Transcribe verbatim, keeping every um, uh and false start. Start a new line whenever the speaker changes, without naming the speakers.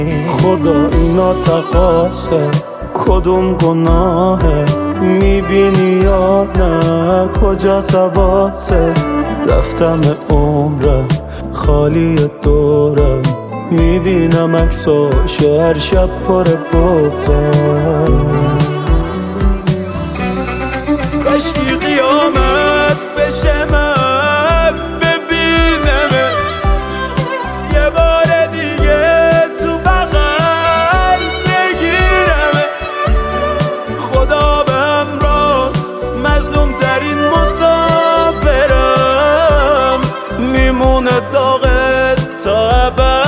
خدا اینا تقاصه کدوم گناهه، میبینی یا نه کجا سباسه. رفتم عمرم خالی دورم، میبینم عکساشو هر شب پر بغضم. کاشکی قیامت بشه من ببینمه یه بار دیگه تو بغل بگیرمه. خدا به همراه مظلوم ترین مسافرم، میمونه داغت تا ابد.